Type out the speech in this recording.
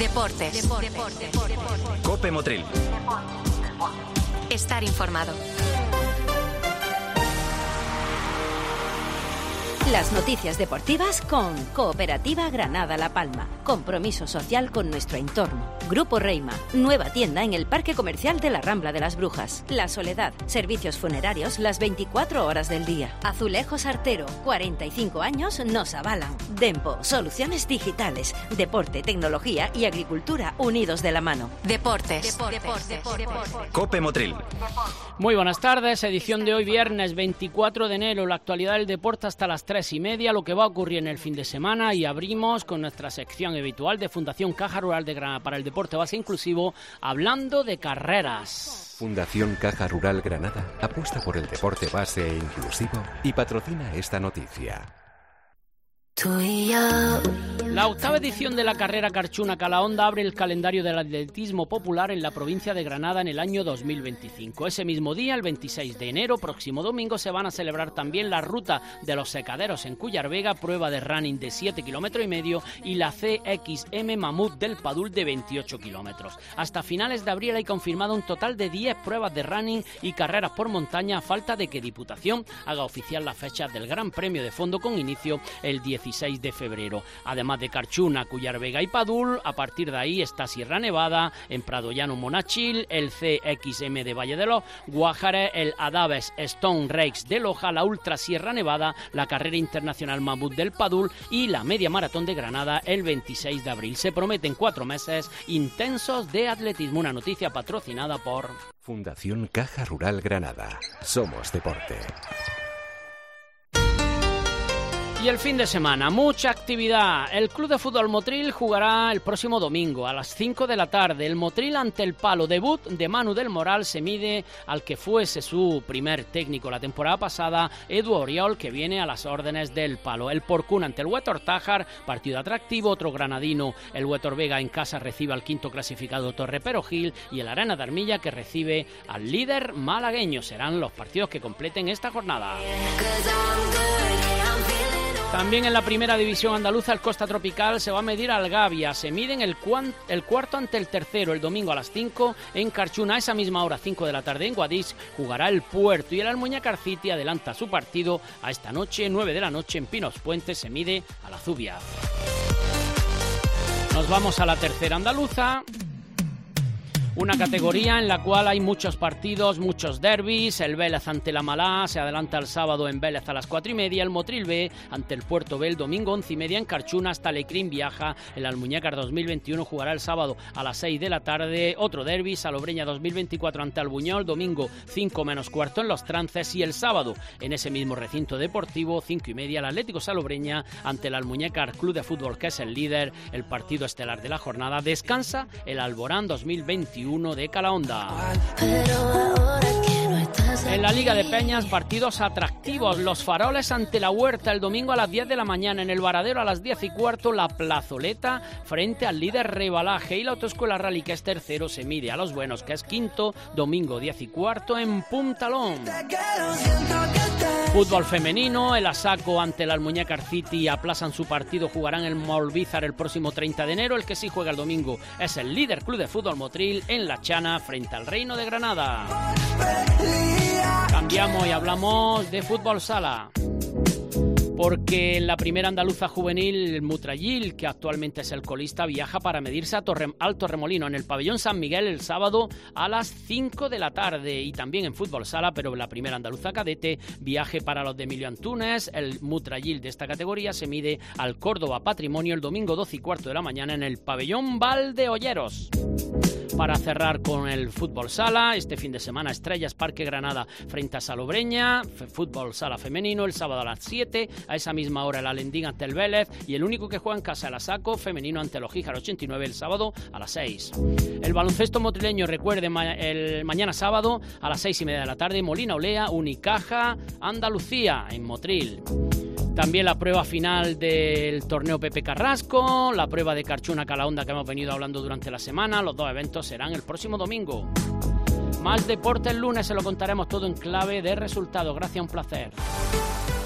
Deportes. Cope Motril. Estar informado. Las noticias deportivas con Cooperativa Granada La Palma. Compromiso social con nuestro entorno. Grupo Reima. Nueva tienda en el Parque Comercial de la Rambla de las Brujas. La Soledad. Servicios funerarios las 24 horas del día. Azulejos Artero. 45 años nos avalan. Dempo. Soluciones digitales. Deporte, tecnología y agricultura unidos de la mano. Deportes. Cope Motril. Muy buenas tardes, edición de hoy viernes 24 de enero, la actualidad del deporte hasta las 3:30, lo que va a ocurrir en el fin de semana, y abrimos con nuestra sección habitual de Fundación Caja Rural de Granada para el Deporte Base Inclusivo, hablando de carreras. Fundación Caja Rural Granada apuesta por el deporte base e inclusivo y patrocina esta noticia. La octava edición de la carrera Carchuna Calahonda abre el calendario del atletismo popular en la provincia de Granada en el año 2025. Ese mismo día, el 26 de enero, próximo domingo, se van a celebrar también la Ruta de los Secaderos en Cuyar Vega, prueba de running de 7,5 kilómetros, y la CXM Mamut del Padul de 28 kilómetros. Hasta finales de abril hay confirmado un total de 10 pruebas de running y carreras por montaña, a falta de que Diputación haga oficial la fecha del Gran Premio de Fondo, con inicio el 16 de febrero. Además de Carchuna, Cuyar Vega y Padul, a partir de ahí está Sierra Nevada, en Prado Llano Monachil, el CXM de Valle de los Guájares, el Adaves Stone Rakes de Loja, la Ultra Sierra Nevada, la Carrera Internacional Mamut del Padul y la Media Maratón de Granada el 26 de abril. Se prometen 4 meses intensos de atletismo, una noticia patrocinada por Fundación Caja Rural Granada. Somos deporte. Y el fin de semana, mucha actividad. El Club de Fútbol Motril jugará el próximo domingo a las 5 de la tarde. El Motril ante el Palo. Debut de Manu del Moral, se mide al que fuese su primer técnico la temporada pasada, Edu Oriol, que viene a las órdenes del Palo. El Porcún ante el Huétor Tájar, partido atractivo. Otro granadino, el Huétor Vega, en casa recibe al quinto clasificado Torre Perogil, y el Arena de Armilla, que recibe al líder malagueño. Serán los partidos que completen esta jornada. También en la primera división andaluza, el Costa Tropical se va a medir al Gavia. Se miden el cuarto ante el tercero el domingo a las 5 en Carchuna. A esa misma hora, 5 de la tarde, en Guadix, jugará el Puerto, y el Almuñécar City adelanta su partido a esta noche, 9 de la noche, en Pinos Puente. Se mide a la Zubia. Nos vamos a la tercera andaluza. Una categoría en la cual hay muchos partidos, muchos derbis. El Vélez ante la Malá se adelanta el sábado en Vélez a las 4:30. El Motril B ante el Puerto B el domingo 11:30 en Carchuna. Hasta Alecrín viaja. El Almuñécar 2021 jugará el sábado a las 6 de la tarde. Otro derbi, Salobreña 2024 ante Albuñol, domingo 5 menos cuarto en Los Trances. Y el sábado, en ese mismo recinto deportivo, 5:30, el Atlético Salobreña ante el Almuñécar Club de Fútbol, que es el líder. El partido estelar de la jornada. Descansa el Alborán 2021 de Calahonda. En la Liga de Peñas, partidos atractivos. Los Faroles ante la Huerta el domingo a las 10 de la mañana. En el Varadero a las 10:15, la Plazoleta frente al líder Rebalaje. Y la Autoescuela Rally, que es tercero, se mide a Los Buenos, que es quinto, domingo 10:15 en Puntalón. Fútbol femenino, el Asaco ante el Almuñécar City aplazan su partido, jugarán en Molvízar el próximo 30 de enero. El que sí juega el domingo es el líder Club de Fútbol Motril en La Chana frente al Reino de Granada. Cambiamos y hablamos de fútbol sala, porque en la primera andaluza juvenil, el Mutrayil, que actualmente es el colista, viaja para medirse al Torremolino en el pabellón San Miguel el sábado a las 5 de la tarde. Y también en fútbol sala, pero en la primera andaluza cadete, viaje para los de Emilio Antunes. El Mutrayil de esta categoría se mide al Córdoba Patrimonio el domingo 12:15 de la mañana en el pabellón Valdeolleros. Para cerrar con el fútbol sala, este fin de semana, Estrellas Parque Granada frente a Salobreña, fútbol sala femenino el sábado a las 7, a esa misma hora el Alendín ante el Vélez, y el único que juega en casa, el Asaco femenino ante el Ojíjar 89 el sábado a las 6. El baloncesto motrileño, recuerde, el mañana sábado a las 6:30 de la tarde, Molina Olea, Unicaja, Andalucía en Motril. También la prueba final del torneo Pepe Carrasco, la prueba de Carchuna Calahonda que hemos venido hablando durante la semana. Los dos eventos serán el próximo domingo. Más deporte el lunes, se lo contaremos todo en clave de resultados. Gracias, un placer.